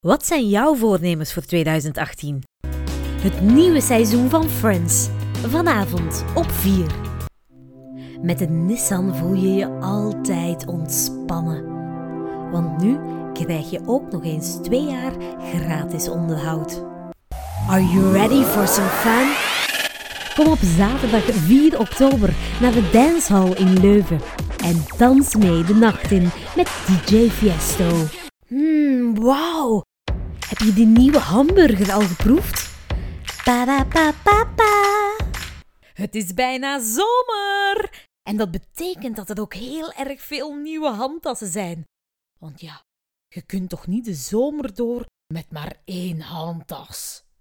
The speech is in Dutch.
Wat zijn jouw voornemens voor 2018? Het nieuwe seizoen van Friends. Vanavond op 4. Met een Nissan voel je je altijd ontspannen. Want nu krijg je ook nog eens 2 jaar gratis onderhoud. Are you ready for some fun? Kom op zaterdag 4 oktober naar de Dancehall in Leuven. En dans mee de nacht in met DJ Fiesto. Wauw! Heb je die nieuwe hamburger al geproefd? Pa-da-pa-pa-pa. Het is bijna zomer! En dat betekent dat er ook heel erg veel nieuwe handtassen zijn. Want ja, je kunt toch niet de zomer door met maar 1 handtas?